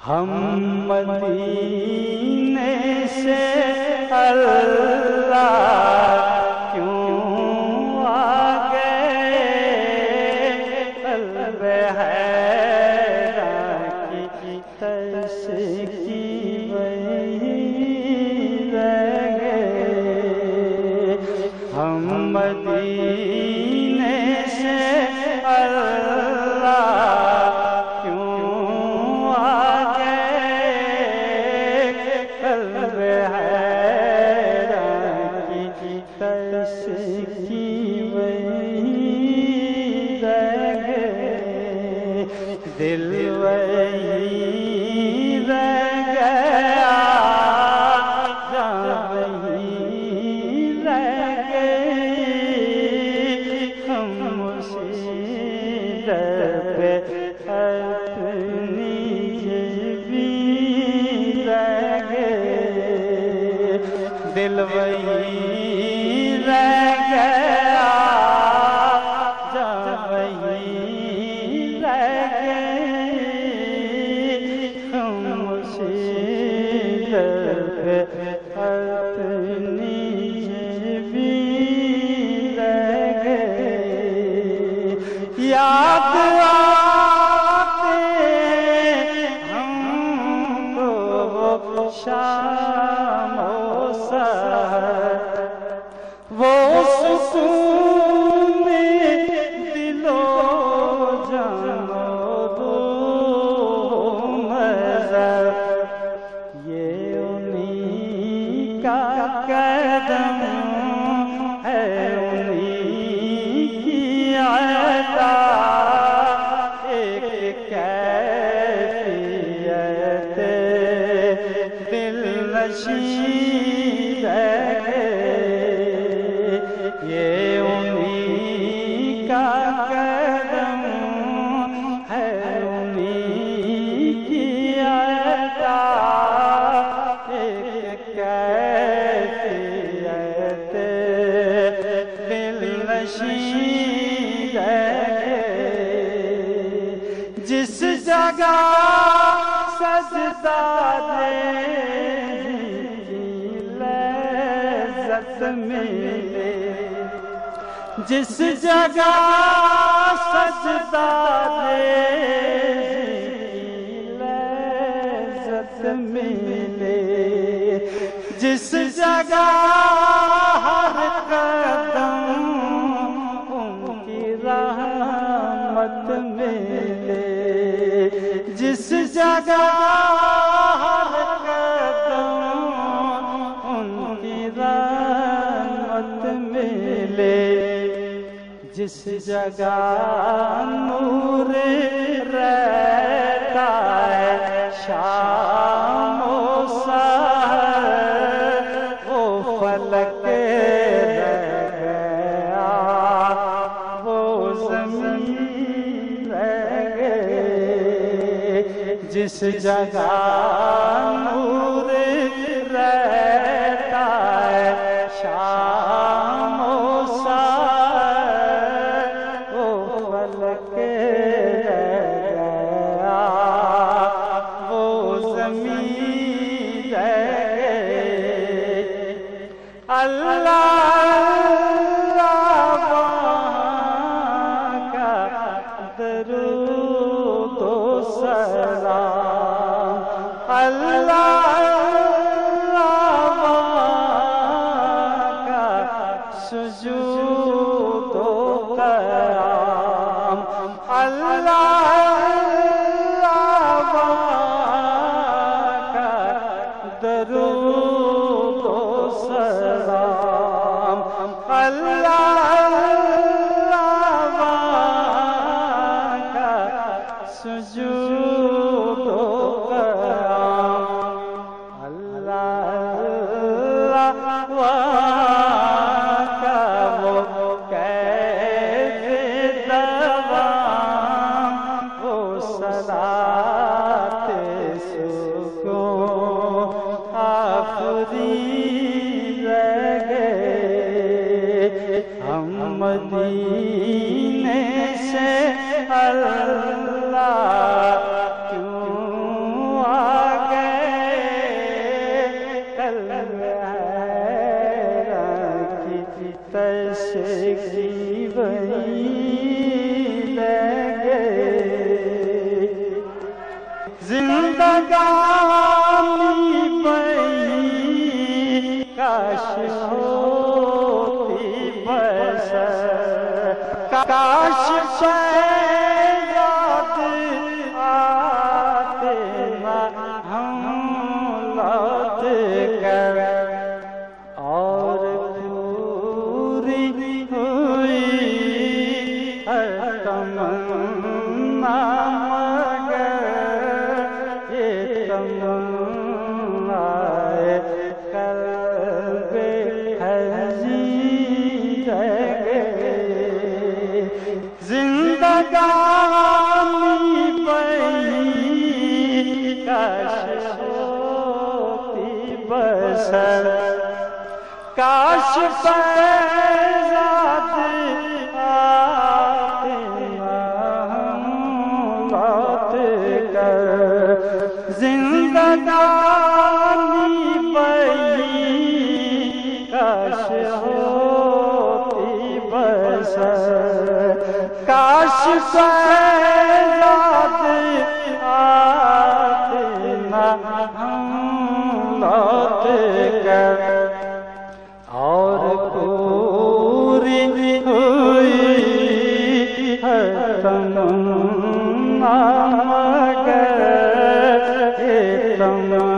ہم مدینے سے اللہ کیوں آ گئے، قلب حیران کی ترس کی وہی رہ گئے۔ ہم مدینے سے اللہ دل وہی رہ گیا، جان وہی رہ گئی، ہم اسی در پہ اپنی بھی رہ گئے۔ دل وہی رہ گیا، جان وہی اپنی بھی رہ گئے۔ یاد آتے ہم کو شام و سحر، وہ سکون دل و جان و روح نظر، یہ انہی کا قدم ہے، انہی کی عطا، ایک کیفیت دل نشین ہے، یہ انہی کا قدم ہے، انہی کی عطا، جس جگہ سجدہ دے لذت ملے، جس جگہ سجدہ دے لذت ملے، جس جگہ ہر قدم ان کی رحمت ملے، جس جگہ ہر قدم ان کی رحمت ملے، جس جگہ نور رہتا ہے شام و سحر، وہ فلک رہ گیا، وہ زمین رہ گئے، جس جگہ نور رہتا ہے شام و سحر، وہ فلک رہ گیا، وہ زمین رہ گئے۔ اللہ درود و سلام، اللہ کا سجود و قیام، اللہ کا درود و سلام، اللہ سجود و قیام، اللہ کا وہ کیف دوام، وہ صلاۃ سکون آفرین رہ گئے، زندگانی پئی کاش ہوتی بسر کاش یاد آتے ہم لوٹ کر اور پوری ہوئی ہر تمنا مگر یہ تمنا قلب حزین رہ گئی زندگانی پئی کاش ہوتی بسر کاش پیزاد آتے ہم لوٹ کر زندگانی پئی کاش ہوتی بسر کاش پیزاد آتے ہم لوٹ کر اور پوری ہوئی ہر تمنا مگر یہ تمنا